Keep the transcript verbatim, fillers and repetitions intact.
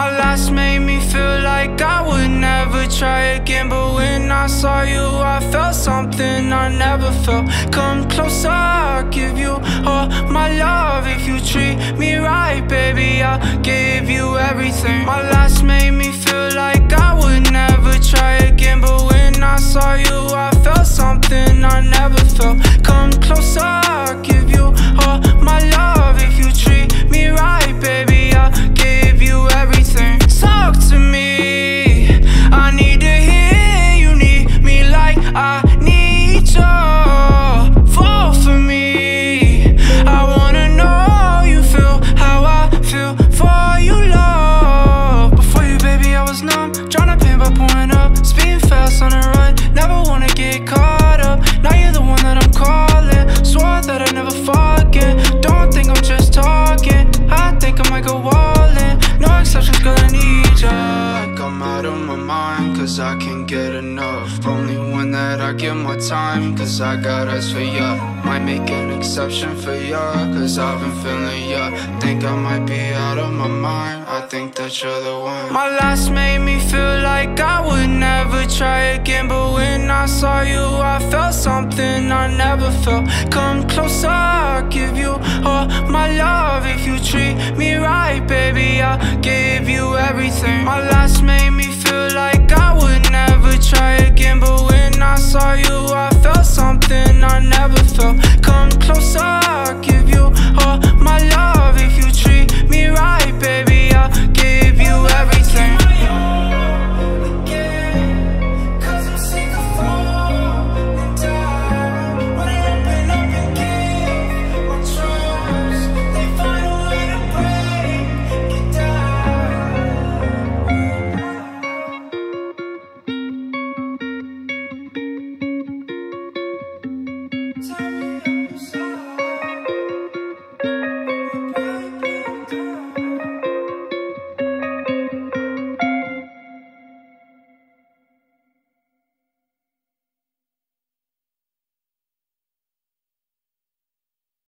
My last made me feel like I would never try again, but when I saw you I felt something I never felt. Come closer, I'll give you all my love. If you treat me right, baby, I'll give you everything. My last made me feel like I would never try again, but when I saw you I felt something I never felt. Come closer, I'll give you all my love. If you treat me right, baby, I'll give you everything. Talk to me, I need to hear you need me like I need you. Fall for me, I wanna know you feel how I feel for you, love. Before you, baby, I was numb, tryna pain by pouring up, speeding fast on the run, never wanna get caught up. Now you're the one that I'm calling, swore that I'd never forget. Don't think I'm just talking, I think I might go all in. No exceptions, girl, I need ya. Like I'm out of my mind, cause I can't get enough. Only one that I give my time, cause I got eyes for ya. Might make an exception for ya, cause I've been feeling ya. Think I might be out of my mind, I think that you're the one. My last made me feel like I would never try again, but when I saw you I felt something I never felt. Come closer, I'll give you all my love. If you treat me right, baby, I'll give you everything. My last